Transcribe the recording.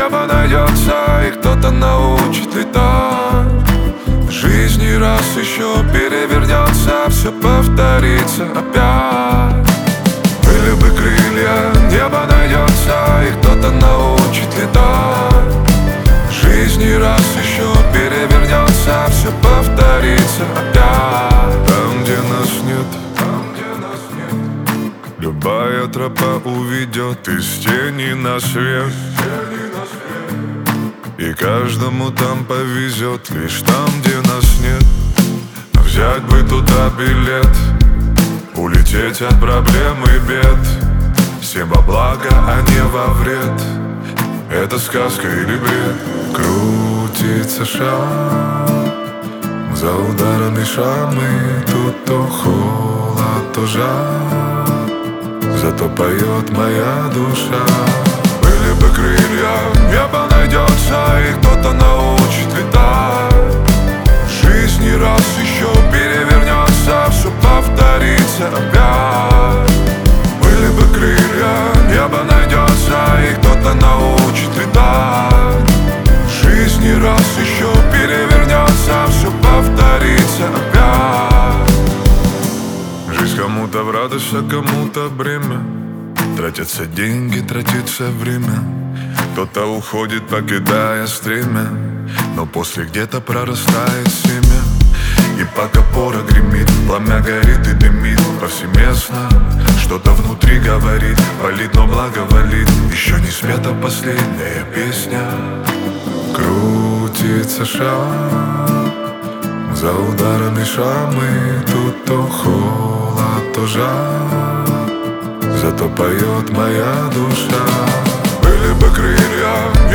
небо найдется, и кто-то научит летать. Жизнь не раз еще перевернется, все повторится опять. Были бы крылья, небо найдется, и кто-то научит летать. Жизнь не раз еще перевернется, все повторится опять. Там, где нас нет, любая тропа уведет из тени на свет. И каждому там повезет, лишь там, где нас нет. Но взять бы туда билет, улететь от проблем и бед. Всем во благо, а не во вред. Это сказка или бред? Крутится шар за ударами шрамы. Тут то холод, то жар, зато поет моя душа. Были бы крылья, небо найдется, и кто-то научит летать. Жизнь не раз еще перевернется, все повторится опять. Были бы крылья, небо найдется, и кто-то научит летать. Жизнь не раз еще перевернется, все повторится опять. Жизнь кому-то в радость, а кому-то бремя. Тратятся деньги, тратится время. Кто-то уходит, покидая стремя, но после где-то прорастает семя. И пока пора гремит, пламя горит и дымит повсеместно. Что-то внутри говорит, палит, но благоволит. Еще не спета последняя песня. Крутится шар за ударами шрамы. Тут то холод, то жар, зато поет моя душа. Были бы крылья,